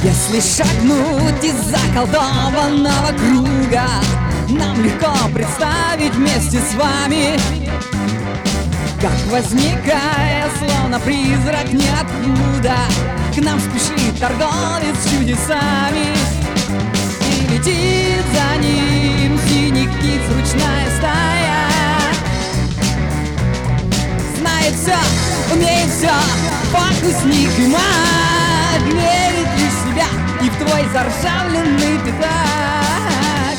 Если шагнуть из заколдованного круга, нам легко представить вместе с вами, как, возникая, словно призрак ниоткуда, к нам спешит торговец с чудесами. И летит за ним синих птиц ручная стая. Знает все, умеет все, фокусник и маг, верит лишь в себя и в твой заржавленный пятак.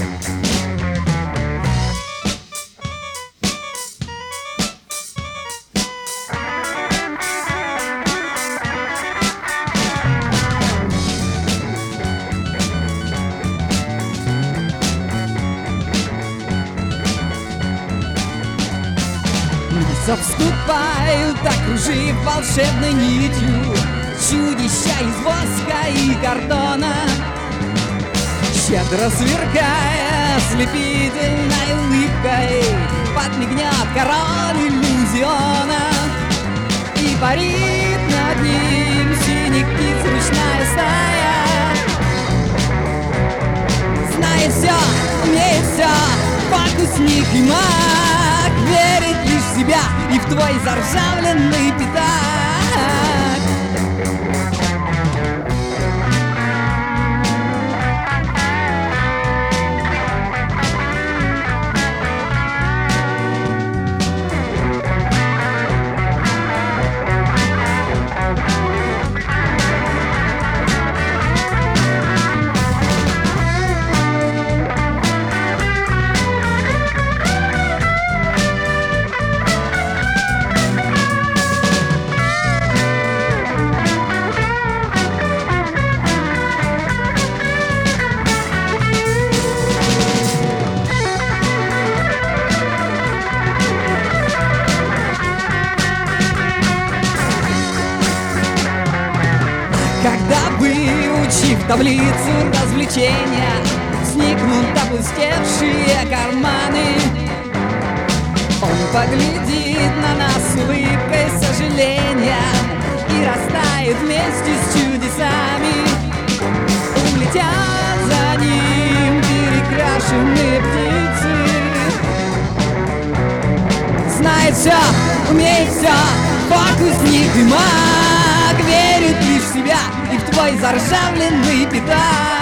Вступают, окружив волшебной нитью чудища из воска и картона, щедро сверкая ослепительной улыбкой, подмигнет король иллюзиона. И парит над ним синих птиц ручная стая. Знает все, умеет все, фокусник и маг, верит лишь в себя и в твой заржавленный пятак. Когда вы, учив таблицу развлечения, сникнут опустевшие карманы, он поглядит на нас с улыбкой сожаления и растает вместе с чудесами. Улетят за ним перекрашенные птицы. Знает все, умеет все, фокусник и маг, верит лишь в себя и в твой заржавленный пятак.